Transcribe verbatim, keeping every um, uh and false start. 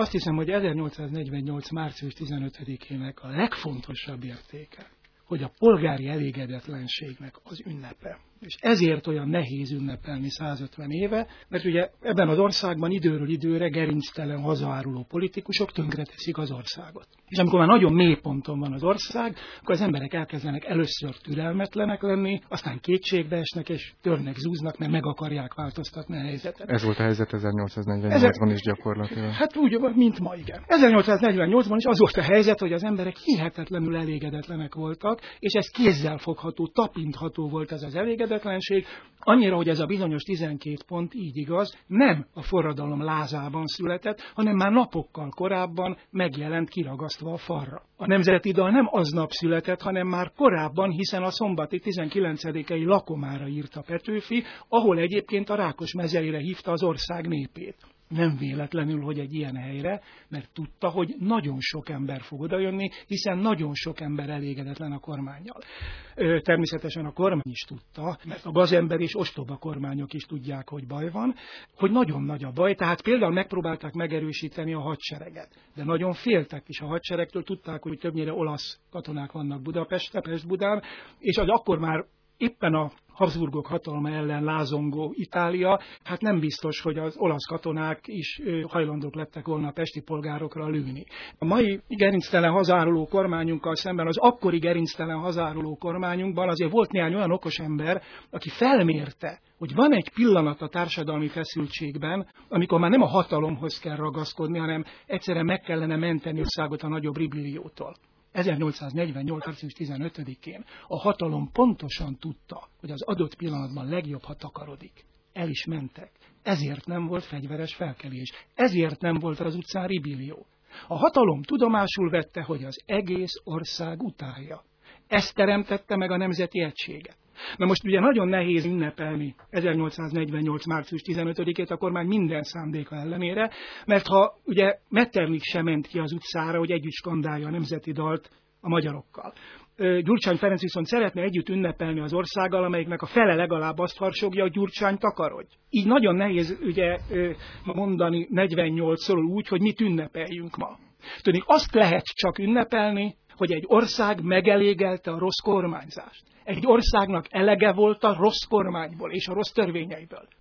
azt hiszem, hogy ezernyolcszáznegyvennyolc. március tizenötödikének a legfontosabb értéke, hogy a polgári elégedetlenségnek az ünnepe. És ezért olyan nehéz ünnepelni százötven éve, mert ugye ebben az országban időről időre gerinctelen, hazaáruló politikusok tönkreteszik az országot. És amikor már nagyon mély ponton van az ország, akkor az emberek elkezdenek először türelmetlenek lenni, aztán kétségbe esnek és törnek, zúznak, mert meg akarják változtatni a helyzetet. Ez volt a helyzet ezernyolcszáznegyvennyolcban is gyakorlatilag. Hát úgy, mint ma, igen. ezernyolcszáznegyvennyolcban is az volt a helyzet, hogy az emberek hihetetlenül elégedetlenek voltak, és ez kézzelfogható, tapintható volt ez az elégedetlen. Annyira, hogy ez a bizonyos tizenkét pont így igaz, nem a forradalom lázában született, hanem már napokkal korábban megjelent kiragasztva a falra. A nemzeti dal nem aznap született, hanem már korábban, hiszen a szombati tizenkilencedikei Lakomára írta Petőfi, ahol egyébként a Rákosmezerére hívta az ország népét. Nem véletlenül, hogy egy ilyen helyre, mert tudta, hogy nagyon sok ember fog odajönni, hiszen nagyon sok ember elégedetlen a kormánnyal. Természetesen a kormány is tudta, mert a gazember és ostoba kormányok is tudják, hogy baj van, hogy nagyon nagy a baj, tehát például megpróbálták megerősíteni a hadsereget, de nagyon féltek is a hadseregtől, tudták, hogy többnyire olasz katonák vannak Budapesten, Pest-Budán, és az akkor már éppen a Habsburgok hatalma ellen lázongó Itália, hát nem biztos, hogy az olasz katonák is hajlandók lettek volna a pesti polgárokra lőni. A mai gerinctelen hazáruló kormányunkkal szemben, az akkori gerinctelen hazáruló kormányunkban azért volt néhány olyan okos ember, aki felmérte, hogy van egy pillanat a társadalmi feszültségben, amikor már nem a hatalomhoz kell ragaszkodni, hanem egyszerűen meg kellene menteni országot a nagyobb ribbilliótól. ezernyolcszáznegyvennyolc. március tizenötödikén a hatalom pontosan tudta, hogy az adott pillanatban legjobb, ha takarodik. El is mentek. Ezért nem volt fegyveres felkelés. Ezért nem volt az utcán ribillió. A hatalom tudomásul vette, hogy az egész ország utálja. Ez teremtette meg a nemzeti egységet. Na most ugye nagyon nehéz ünnepelni ezernyolcszáznegyvennyolc. március tizenötödikét a kormány minden szándéka ellenére, mert ha ugye Metternich sem ment ki az utcára, hogy együtt skandálja a nemzeti dalt a magyarokkal. Gyurcsány Ferenc viszont szeretne együtt ünnepelni az országgal, amelyiknek a fele legalább azt harsogja, hogy Gyurcsány takarodj. Így nagyon nehéz ugye mondani negyvennyolcszor úgy, hogy mit ünnepeljünk ma. Tudni, azt lehet csak ünnepelni, hogy egy ország megelégelte a rossz kormányzást. Egy országnak elege volt a rossz kormányból és a rossz törvényeiből.